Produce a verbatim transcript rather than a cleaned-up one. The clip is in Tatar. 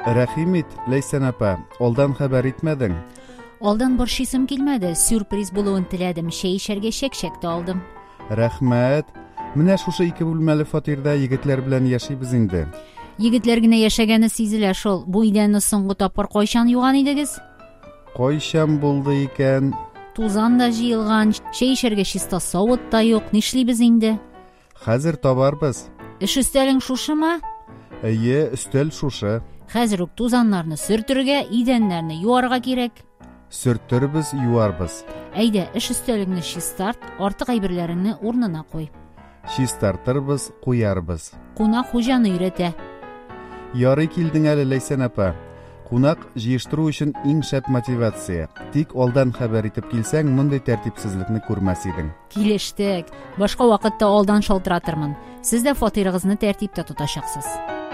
Рәхим ит, Ләйсән апа, алдан хәбәр итмәдең. Алдан борчысым килмәде, сюрприз булуын теләдем, чәй эчәргә чәк-чәк тә алдым. Рәхмәт. Менә шушы ике бүлмәле фатирда егетләр белән яшибез инде. Егетләр генә яшәгәне сизелә шул. Бу идәнне соңгы тапкыр кайчан юган идегез? Кайчан булды икән? Тузан да җыелган, чәй эчәргә чиста савыт та юк. Нишлибез инде? Хәзер табарбыз. Эш өстәлең шушымы? Әйе, өстәл шушы. Хәзер үк тузаннарны сөртергә, идәннәрне юарга кирәк. Сөртербез, юарбыз. Әйдә, эш өстәлеңне чистарт, артык әйберләреңне урынына куй. Чистартырбыз, куярбыз. Кунак хуҗаны өйрәтә. Ярый килдең әле, Ләйсән апа. Кунак җыештыру өчен иң шәп мотивация. Тик алдан хәбәр итеп килсәң, мондый тәртипсезлекне күрмәс идең. Килештек. Башка вакытта алдан шалтыратырмын. Сез дә фатирыгызны тәртиптә тотачаксыз.